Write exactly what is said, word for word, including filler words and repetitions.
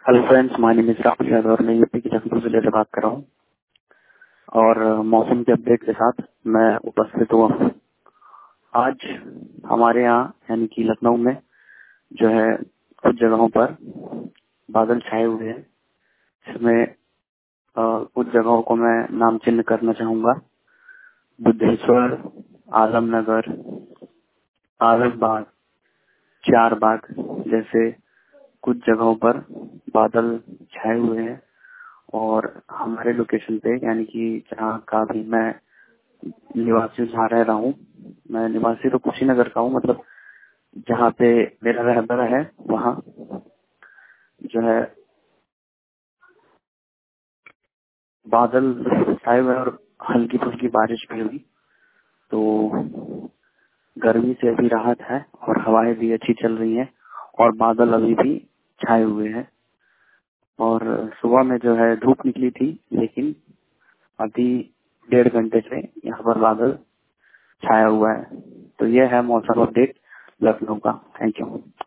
Hello friends, my name is Rahul Yadav और मैं UP के लखनऊ जिले से बात कर रहा हूँ और मौसम के अपडेट के साथ मैं उपस्थित हुआ हूँ। आज हमारे यहाँ यानी कि लखनऊ में जो है कुछ जगहों पर बादल छाए हुए हैं, जिसमें अ, कुछ जगहों को मैं नाम चिन्ह करना चाहूंगा। बुद्धेश्वर, आलमनगर, आलमबाग, चार बाग जैसे कुछ जगहों पर बादल छाए हुए हैं और हमारे लोकेशन पे यानी कि जहाँ का भी मैं निवासी जहाँ रह रहा हूँ, मैं निवासी तो कुशीनगर का हूँ, मतलब जहाँ पे मेरा रहबरा है वहाँ जो है बादल छाए हुए और हल्की फुल्की बारिश भी हुई, तो गर्मी से अभी राहत है और हवाएं भी अच्छी चल रही हैं और बादल अभी भी छाए हुए हैं। और सुबह में जो है धूप निकली थी, लेकिन अभी डेढ़ घंटे से यहाँ पर बादल छाया हुआ है। तो यह है मौसम अपडेट लखनऊ का। Thank you.